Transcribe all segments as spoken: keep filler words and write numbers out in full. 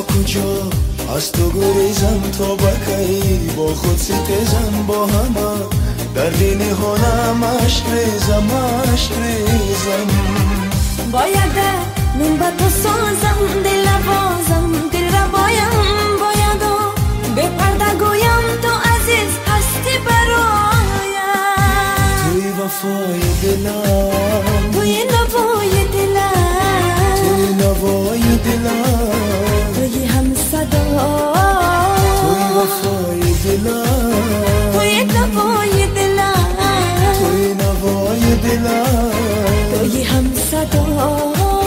کجا از تو گریزم تا بکی با خود ستیزم با همه در دین هنم عشق ریزم عشق ریزم بایده من با تو سازم دل بازم دل را بایم بایدو به پرده گویم تو عزیز هستی برایم توی وفای دلم توی نوای دلم توی نوای دلم توی هم صدا توی وفای دلم توی نوای دلم توی نوای دلم توی هم صدا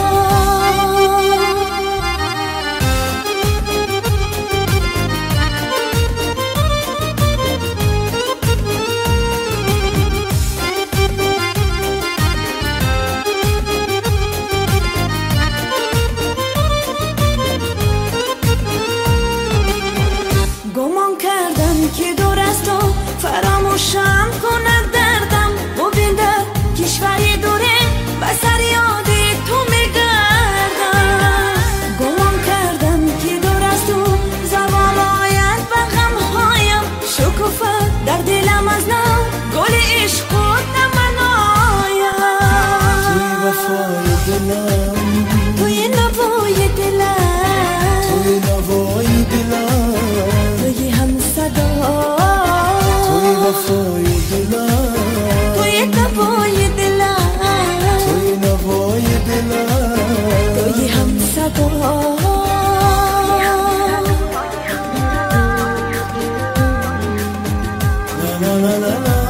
گمان کردم که دور از تو فراموشم کند دردم ببین در کشوری دوره و سر یاد تو میگردم گمان کردم که دور از تو زبان آید و غمهایم شکوفه در دلم از نو گل عشق خود نمنایم توی وفای دلم توی نوای دلم توی نوای دلم توی هم صدا توی وفای دلم توی نوای دلم توی نوای دلم توی هم صدا لا لا لا لا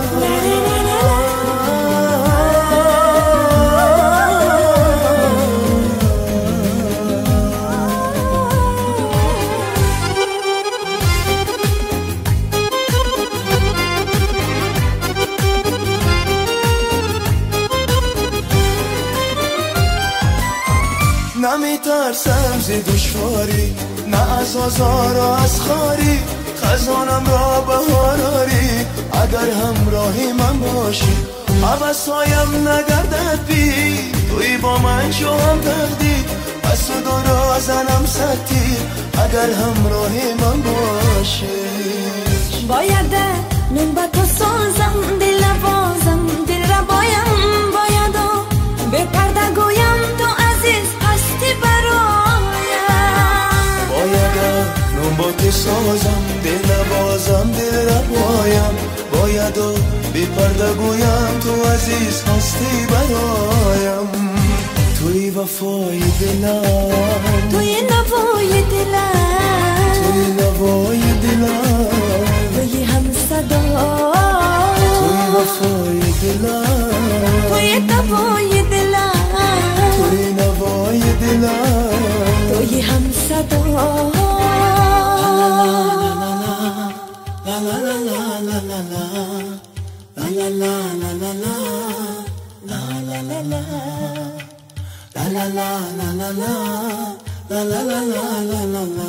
نمیترسم ز دشواری نه از آزار و از خاری خزانم را بهاراری اگر همراهی من باشی حوثایم نگردد بی توی با من شو هم تقدیر پس تو دو زنم ستی اگر همراهی من باشی بایده من با تو سازم دل بازم دل را بایم بایدو به پرده گویم تو عزیز هستی برایم بایده من با تو سازم دل بازم دل را بایم بایدو بی پرده گویم تو عزیز هستی برایم توی وفای دلم توی نوای دلم توی نوای دلم توی هم صدا توی وفای دلم توی نوای دلم توی نوای دلم توی هم صدا لا لا لا لا لا لا لا لا لا لا لا لا لا La la la la la la la la la la la la la la